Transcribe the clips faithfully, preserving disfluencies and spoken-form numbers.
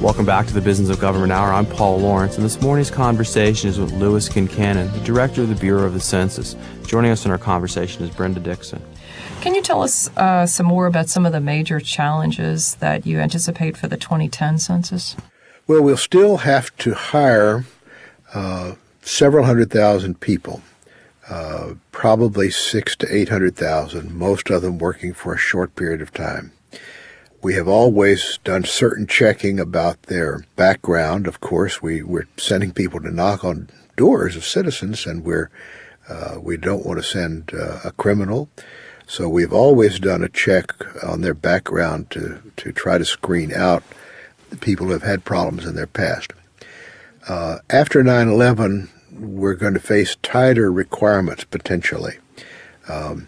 Welcome back to the Business of Government Hour. I'm Paul Lawrence, and this morning's conversation is with Louis Kincannon, the Director of the Bureau of the Census. Joining us in our conversation is Brenda Dixon. Can you tell us uh, some more about some of the major challenges that you anticipate for the twenty ten census? Well, we'll still have to hire uh, several hundred thousand people, uh, probably six to eight hundred thousand, most of them working for a short period of time. We have always done certain checking about their background. Of course, we, we're sending people to knock on doors of citizens, and we're uh, we don't want to send uh, a criminal. So we've always done a check on their background to, to try to screen out people who have had problems in their past. Uh, after nine eleven, we're going to face tighter requirements potentially. Um,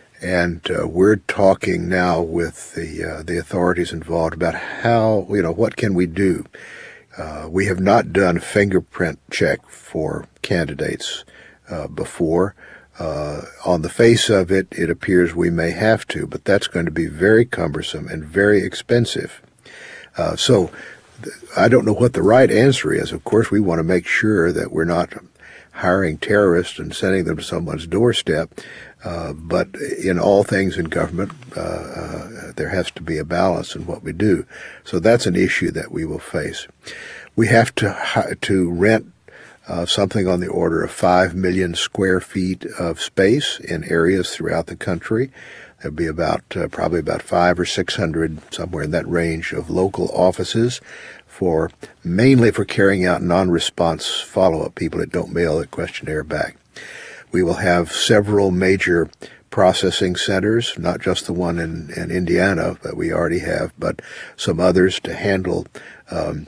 And uh, we're talking now with the uh, the authorities involved about how, you know, what can we do? Uh, we have not done a fingerprint check for candidates uh, before. Uh, on the face of it, it appears we may have to, but that's going to be very cumbersome and very expensive. Uh, so th- I don't know what the right answer is. Of course, we want to make sure that we're not hiring terrorists and sending them to someone's doorstep. Uh, but in all things in government, uh, uh, there has to be a balance in what we do. So that's an issue that we will face. We have to to rent uh, something on the order of five million square feet of space in areas throughout the country. There'll be about uh, probably about five or six hundred, somewhere in that range, of local offices for mainly for carrying out non-response follow-up, people that don't mail the questionnaire back. We will have several major processing centers, not just the one in, in Indiana that we already have, but some others to handle um,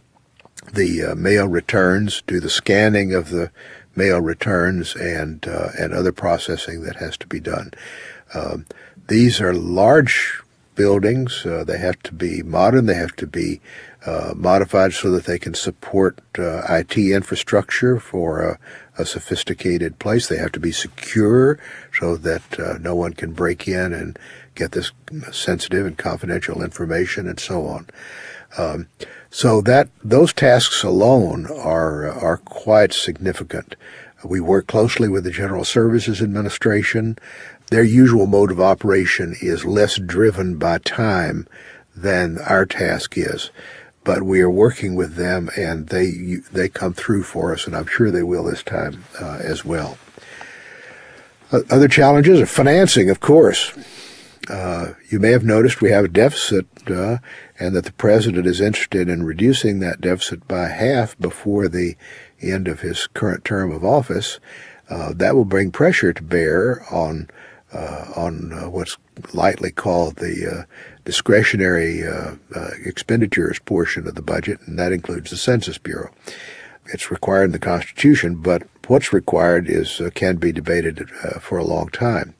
the uh, mail returns, do the scanning of the mail returns, and uh, and other processing that has to be done. Um, these are large buildings. Uh, they have to be modern. They have to be uh, modified so that they can support uh, I T infrastructure for a, a sophisticated place. They have to be secure so that uh, no one can break in and get this sensitive and confidential information and so on. Um, so that those tasks alone are are quite significant. We work closely with the General Services Administration. Their usual mode of operation is less driven by time than our task is. But we are working with them, and they they come through for us, and I'm sure they will this time uh, as well. Uh, other challenges are financing, of course. Uh, you may have noticed we have a deficit, uh, and that the president is interested in reducing that deficit by half before the end of his current term of office. Uh, that will bring pressure to bear on uh, on uh, what's lightly called the uh, discretionary uh, uh, expenditures portion of the budget, and that includes the Census Bureau. It's required in the Constitution, but what's required is uh, can be debated uh, for a long time.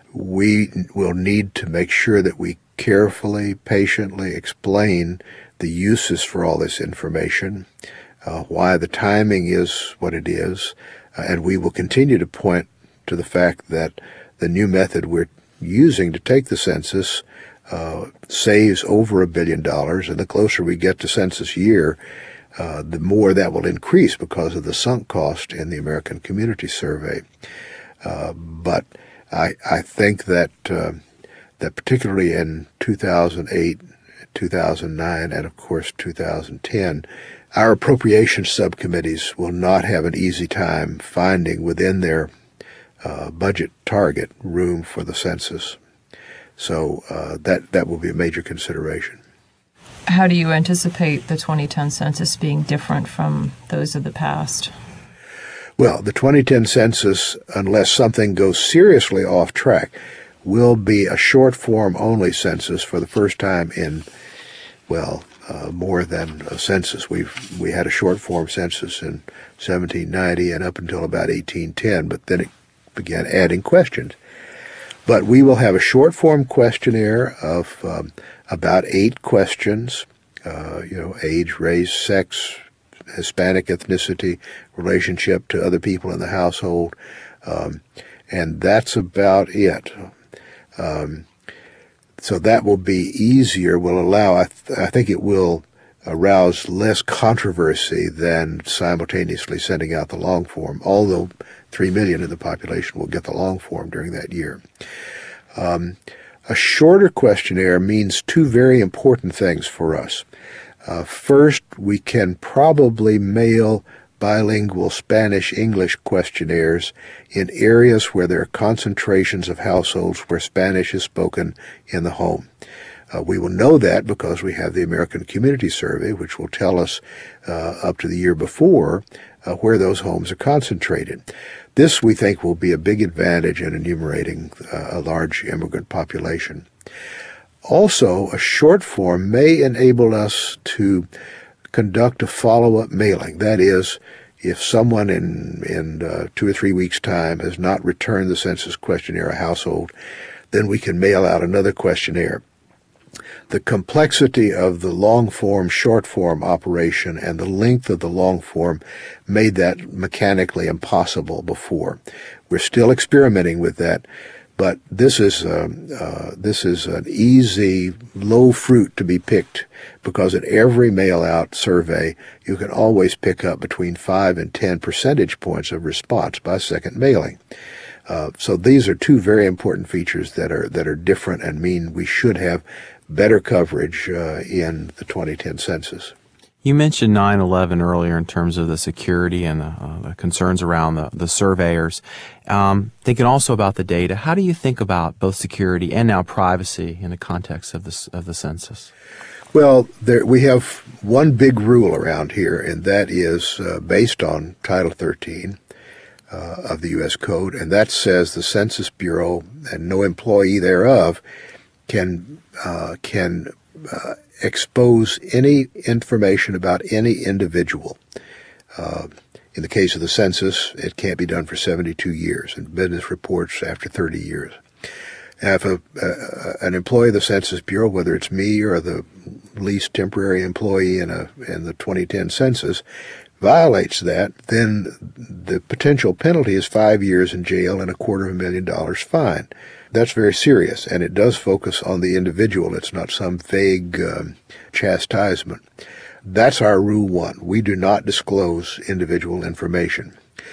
We will need to make sure that we carefully, patiently explain the uses for all this information, uh, why the timing is what it is, uh, and we will continue to point to the fact that the new method we're using to take the census uh, saves over a billion dollars, and the closer we get to census year, uh, the more that will increase because of the sunk cost in the American Community Survey. Uh, but I, I think that uh, that particularly in two thousand eight, two thousand nine, and of course two thousand ten, our appropriations subcommittees will not have an easy time finding within their uh, budget target room for the census. So uh, that that will be a major consideration. How do you anticipate the twenty ten census being different from those of the past? Well, the twenty ten census, unless something goes seriously off track, will be a short-form only census for the first time in, well, uh, more than a census. We've we had a short-form census in seventeen ninety and up until about eighteen ten, but then it began adding questions. But we will have a short-form questionnaire of um, about eight questions, uh, you know, age, race, sex, Hispanic ethnicity, relationship to other people in the household, um, and that's about it. Um, so that will be easier, will allow, I, th- I think it will arouse less controversy than simultaneously sending out the long form, although three million of the population will get the long form during that year. Um, a shorter questionnaire means two very important things for us. Uh, first, we can probably mail bilingual Spanish-English questionnaires in areas where there are concentrations of households where Spanish is spoken in the home. Uh, we will know that because we have the American Community Survey, which will tell us uh, up to the year before uh, where those homes are concentrated. This, we think, will be a big advantage in enumerating uh, a large immigrant population. Also, a short form may enable us to conduct a follow-up mailing. That is, if someone in, in uh, two or three weeks' time has not returned the census questionnaire a household, then we can mail out another questionnaire. The complexity of the long form, short form operation and the length of the long form made that mechanically impossible before. We're still experimenting with that, but this is um, uh, this is an easy, low fruit to be picked, because at every mail-out survey, you can always pick up between five and ten percentage points of response by second mailing. Uh, so these are two very important features that are that are different and mean we should have better coverage uh, in the twenty ten census. You mentioned nine eleven earlier in terms of the security and the, uh, the concerns around the, the surveyors. Um, thinking also about the data, how do you think about both security and now privacy in the context of this of the census? Well, there, we have one big rule around here, and that is uh, based on Title thirteen uh, of the U S Code, and that says the Census Bureau and no employee thereof can uh, can uh, expose any information about any individual. Uh, in the case of the census, it can't be done for seventy-two years, and business reports after thirty years. Now, if a, uh, an employee of the Census Bureau, whether it's me or the least temporary employee in a in the twenty ten census, violates that, then the potential penalty is five years in jail and a quarter of a million dollars fine. That's very serious, and it does focus on the individual. It's not some vague um, chastisement. That's our rule one. We do not disclose individual information.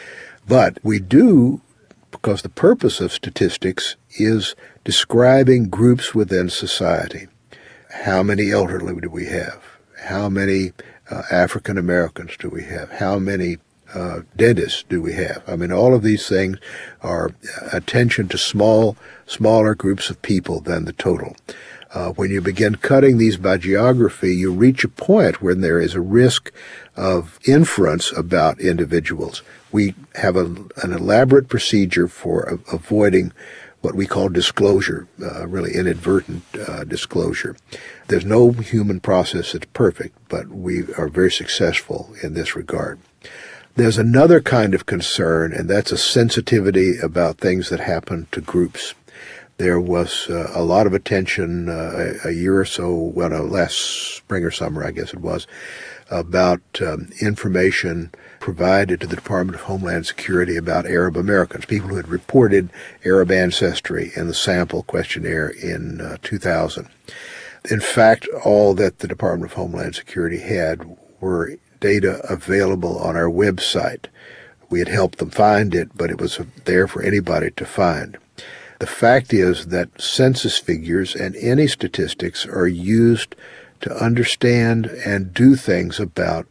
But we do, because the purpose of statistics is describing groups within society. How many elderly do we have? How many uh, African Americans do we have? How many uh, dentists do we have? I mean, all of these things are attention to small, smaller groups of people than the total. Uh, when you begin cutting these by geography, you reach a point when there is a risk of inference about individuals. We have a, an elaborate procedure for a, avoiding what we call disclosure, uh, really inadvertent uh, disclosure. There's no human process that's perfect, but we are very successful in this regard. There's another kind of concern, and that's a sensitivity about things that happen to groups. There was uh, a lot of attention uh, a, a year or so, well, no, last spring or summer, I guess it was, about um, information provided to the Department of Homeland Security about Arab Americans, people who had reported Arab ancestry in the sample questionnaire in uh, two thousand. In fact, all that the Department of Homeland Security had were data available on our website. We had helped them find it, but it was there for anybody to find. The fact is that census figures and any statistics are used to understand and do things about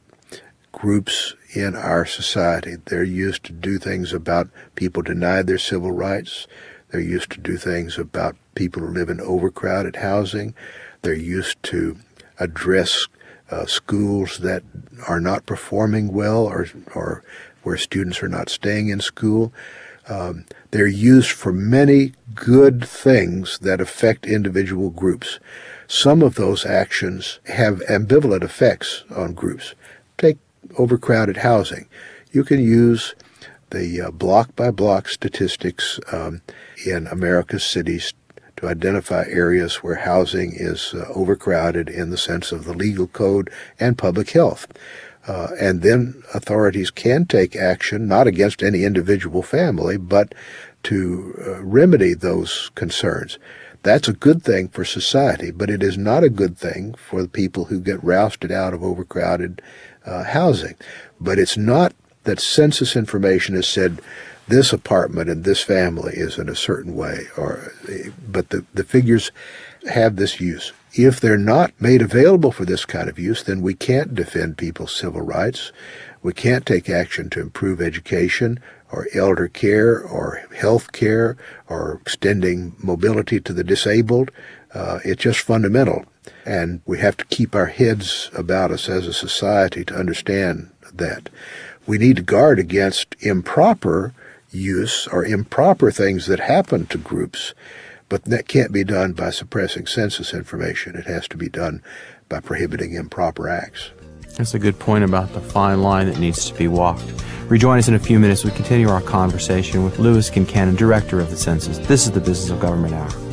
groups in our society. They're used to do things about people denied their civil rights. They're used to do things about people who live in overcrowded housing. They're used to address uh, schools that are not performing well, or, or where students are not staying in school. Um, they're used for many good things that affect individual groups. Some of those actions have ambivalent effects on groups. Take overcrowded housing. You can use the uh, block-by-block statistics um, in America's cities to identify areas where housing is uh, overcrowded in the sense of the legal code and public health. Uh, and then authorities can take action, not against any individual family, but to uh, remedy those concerns. That's a good thing for society, but it is not a good thing for the people who get rousted out of overcrowded uh, housing. But it's not that census information has said this apartment and this family is in a certain way, or but the, the figures have this use. If they're not made available for this kind of use, then we can't defend people's civil rights. We can't take action to improve education or elder care or health care or extending mobility to the disabled. Uh, it's just fundamental. And we have to keep our heads about us as a society to understand that. We need to guard against improper use or improper things that happen to groups, but that can't be done by suppressing census information. It has to be done by prohibiting improper acts. That's a good point about the fine line that needs to be walked. Rejoin us in a few minutes. We continue our conversation with Louis Kincannon, Director of the Census. This is the Business of Government Hour.